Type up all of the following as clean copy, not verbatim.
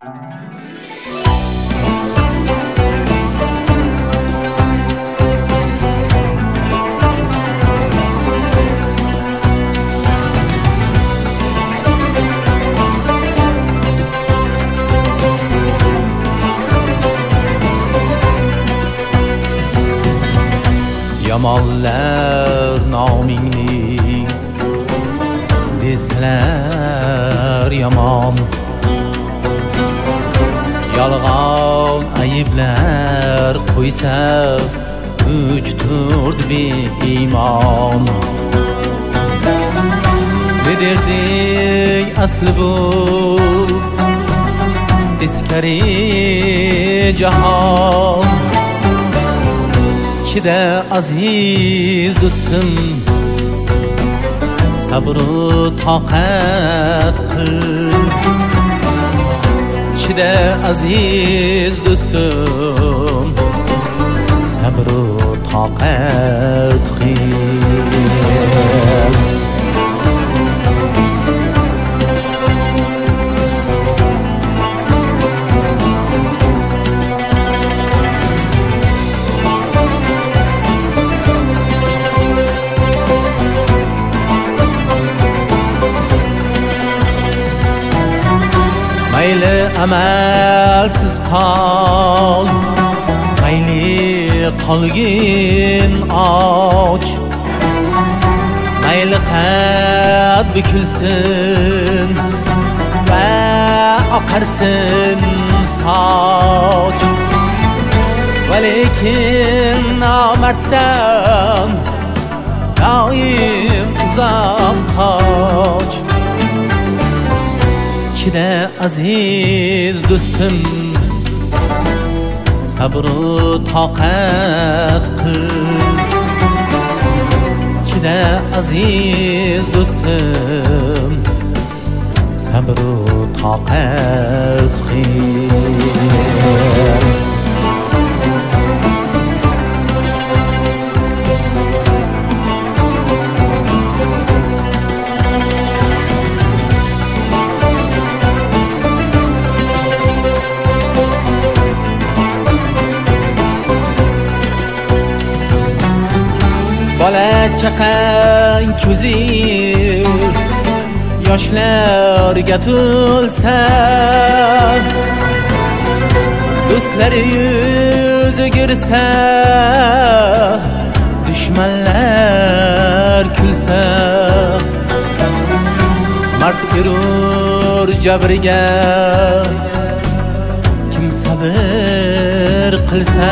Yamonlar nomingni desalar yomon, yolg'on ayblar qo'ysa 3-4 beiymon. Ne derding asli bu teskari jahon, chida aziz do'stim, sabru toqat qil. Chida aziz do'stim, sabru toqat qil. Mayli amalsiz qol, mayli qolgin och, mayli qad bukilsin va oqarsin soch. Va lekin nomarddan doim uzoq qoch. Chida aziz do'stim, sabru toqat qil. Chida aziz do'stim, sabru toqat qil. Bola chaqang ko'zi yoshlarga to'lsa, do'stlari yuz o'girsa, dushmanlar kulsa, mard erur jabriga kim sabr qilsa.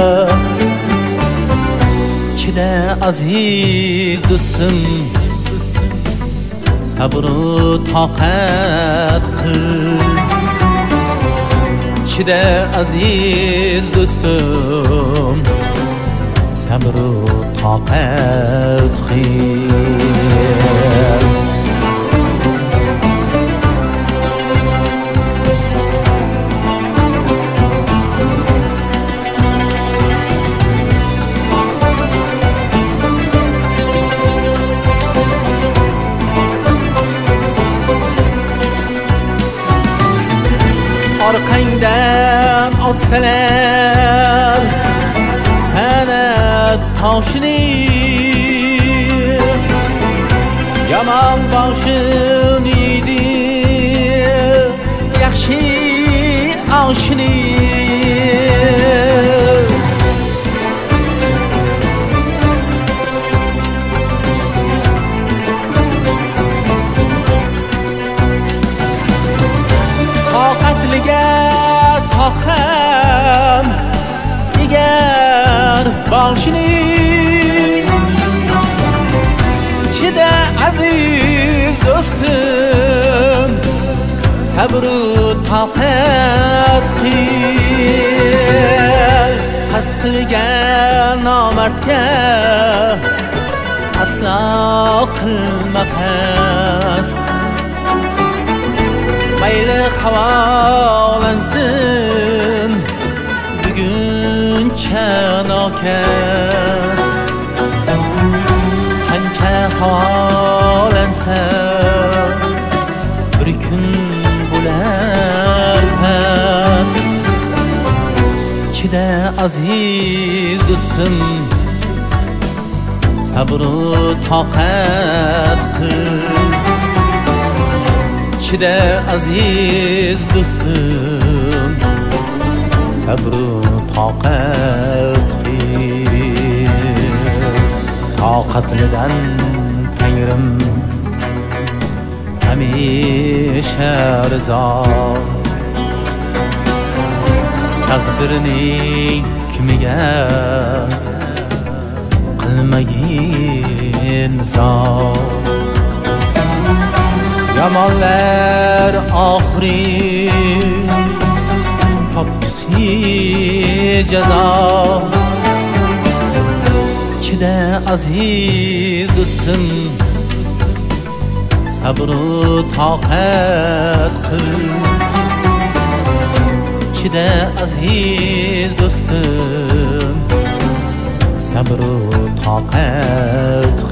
Chida aziz do'stim, sabru toqat qil. Chida aziz do'stim, sabru toqat qil. Orqangdan otsalar ana toshini, yomon boshim yeydi yaxshi oshini. Toqatliga toqam egar boshini. Chida aziz do'stim, sabru toqat qil. Qasd qilgan nomardga aslo qilma qasd. Mayli havolansin buguncha nokas, qancha havolansa bir kun bo'lar aziz do'stim sabr-u toqat qil Chida aziz do'stim sabr-u toqat qil Toqatlidan Tangrim hamisha rizo Taqdirning kimiga qilmagin nizo Yomonlar oxiri topgusi jazo Chida aziz do'stim sabr-u toqat qil Chida aziz do'stim sabr-u toqat